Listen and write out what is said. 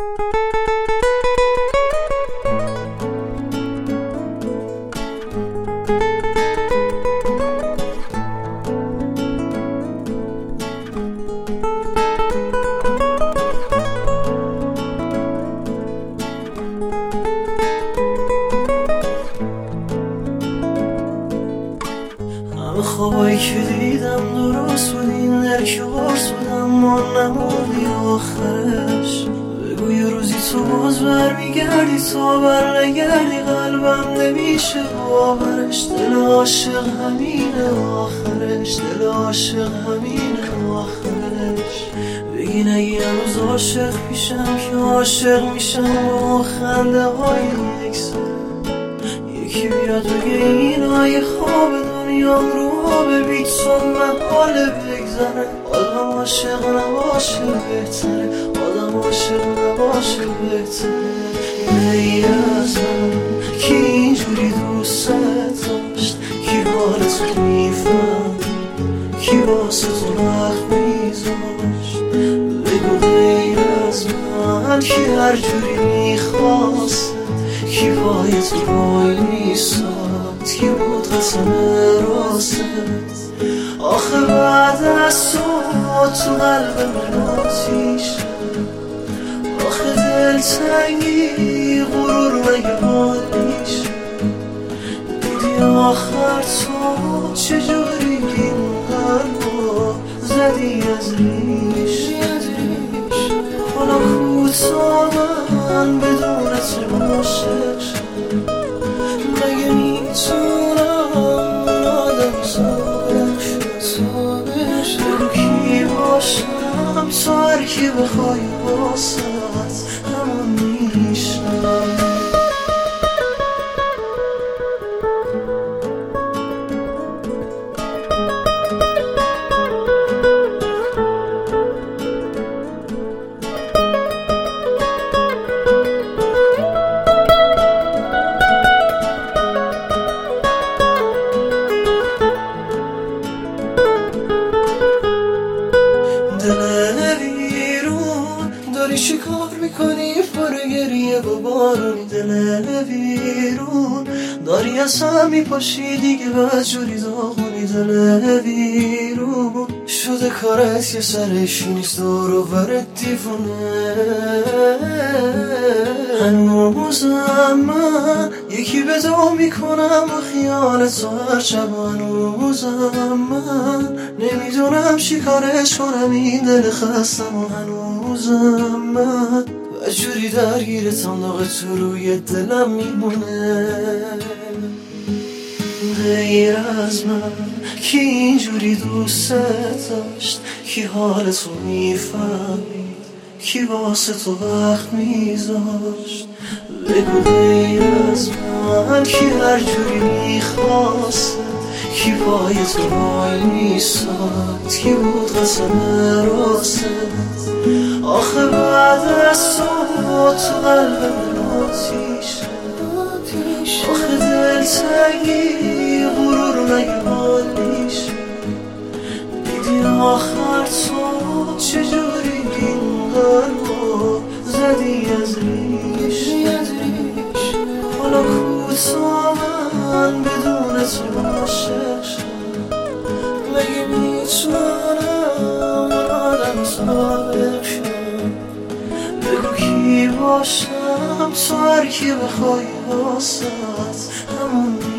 همه خوابایی که دیدم درست بود، این درک قرص بود، اما نموندی آخرش. بگو یه روزی تو باز برمیگردی، تا بر نگردی قلبم نمیشه باورش. دل عاشق همینه آخرش، دل عاشق همینه آخرش. بگی نگی هنوز عاشق پیشم که عاشق میشم با خنده های یک سر. یکی بیاد بگه اینای خواب دنیام رو ببین تو محاله بگذره. آدم عاشق نباشه بهتره، آدم عاشق نباشه بهتره. ای از من کی اینجوری دوست داشت، کی حالتو میفهم، کی واسه تو وقت میذاشت. بگو غیر از من کی هر جوری میخواست، کی پای تو وای میستاد، کی بود قسم راست. آخه بعد از تو قلب من آتیشه، آخه دلتنگی غرور مگه حال میشه. دیدی آخر تو چجوری این قلبو زدی از ریش. حالا کوتا من بدون تو عاشق شدم، مگه میتونم اون آدم صادق شد. بگو کی باشم تو هرکی بخوای واسط همون میشم. دل ویرون داری شکار میکنی پر گریه و بارونی. دل ویرون داری از هم میپاشی دیگه بدجوری داغونی. دل ویرون شده کارت یه سرش نیست دور و برت دیوونه. هنوزم من یکی به دو میکنم با خیال تو هر شب. هنوزم من نمیدونم چی کارش کنم این دل خستم. و هنوزم من بدجوری درگیرتم، داغ تو روی دلم میمونه. غیر از من کی اینجوری دوست داشت، کی حالتو میفهمید، کی واسه تو وقت میذاشت. بگو غیر از من کی هر جوری میخواست، کی پای تو وای میستاد، کی بود قسم راست. آخه بعد از تو قلب من آتیشه، آخه دلتنگی غرور مگه حال میشه. دیدی آخر تو چجوری این قلبو زدی از ریش. حالا کوتا من بدون تو عاشق شدم، مگه میتونم اون آدم صادق شدم. بگو کی باشم تو هرکی بخوای واسط همون